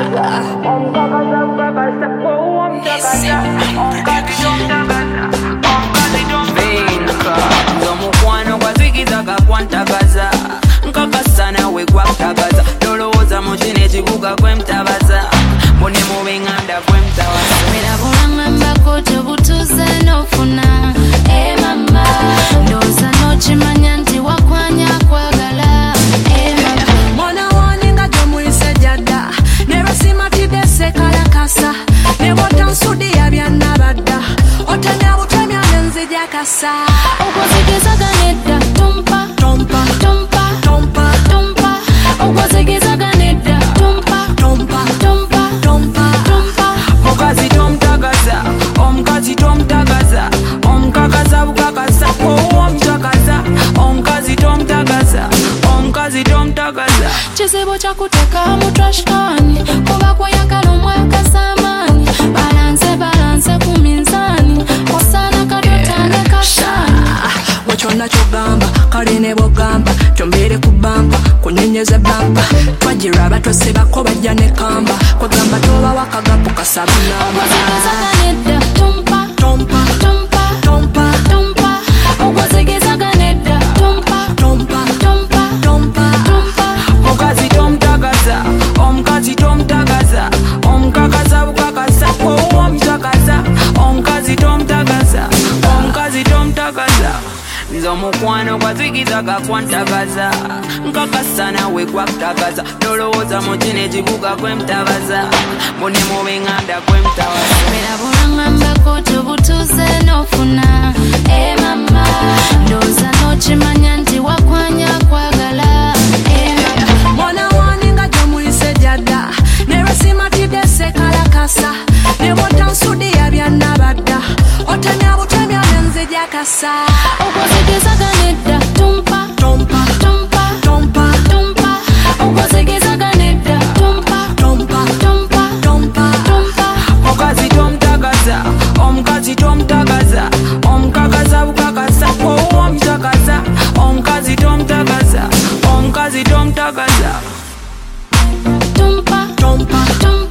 Nzomukwano gwazikizaka kwantagaza nkakasa nawe gwakutagaza tolowooza mu kino ekibuga kwemutabaza mbone mu benganda kwemutabaza era bulangambako tobutuze nofuna mama ndowooza nokimanya nti wakwanya kwagala mama mwana wani nga gyomuyise jadda ne lwesimatidde sekalakasa ne bwotansudi yabyannabadda otemya butemya nenzijakasa okwozigezaganedda tompa tompa tompa tompa tompa okwozigezaganedda tompa tompa tompa tompa tompa mukazi tomutagaza omukazi tomutagaza omukakaza bukakasa omutagaza omukazi tomutagaza omukazi tomutagaza kizibu kyakuteka mu trashkani kuba kweyagala omwakasaamaanyi balanse ku minzaani osaana katotane kashani wekyonna kyogamba kale ne bwogamba kyombeere ku bampa kunyenyeza bampa twagiraba twesebako bajja ne kamba kwegamba toba wakagapu kasabunamba okwozigezaganedda tompa tompa tompa tompa tompa okwozigezaganedda tompa tompa tompa tompa tompa mukazi tomutagaza omukazi tomutagaza omukakaza bukakasa omutagaza omukazi tomutagaza omukazi tomutagaza nze omukwano gwazikizaka kwantagaza nkakasa nawe gwakutagaza tolowooza mu kino ekibuga kwemutabaza mbone mu benganda kwemutabaza era bulangambako tobutuze nofuna mama ndowooza nokimanya nti wakwanya kwagala mama mwana wani nga gyomuyise jadda ne lwesimatidde sekalakasa ne bwotansudi yabyannabadda otemya butemya nenzijakasa okwozigezaganedda tompa tompa tompa tompa tompa okwozigezaganedda tompa tompa tompa tompa tompa mukazi tomutagaza omukazi tomutagaza omukakaza bukakasa omutagaza omukazi tomutagaza omukazi tomutagaza tompa tompa tompa